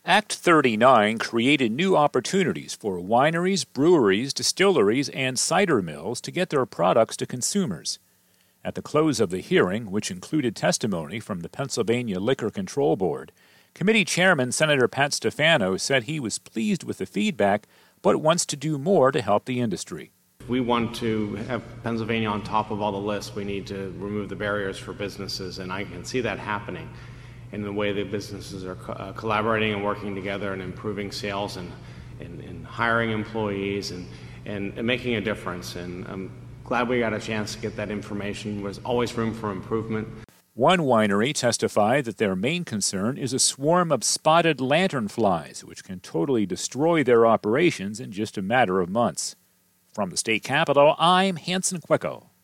Act 39 created new opportunities for wineries, breweries, distilleries, and cider mills to get their products to consumers. At the close of the hearing, which included testimony from the Pennsylvania Liquor Control Board, Committee Chairman Senator Pat Stefano said he was pleased with the feedback, but wants to do more to help the industry. If we want to have Pennsylvania on top of all the lists, we need to remove the barriers for businesses, and I can see that happening in the way that businesses are collaborating and working together and improving sales and hiring employees and making a difference. And I'm glad we got a chance to get that information. There's always room for improvement. One winery testified that their main concern is a swarm of spotted lanternflies, which can totally destroy their operations in just a matter of months. From the state capitol, I'm Hanson Quecco.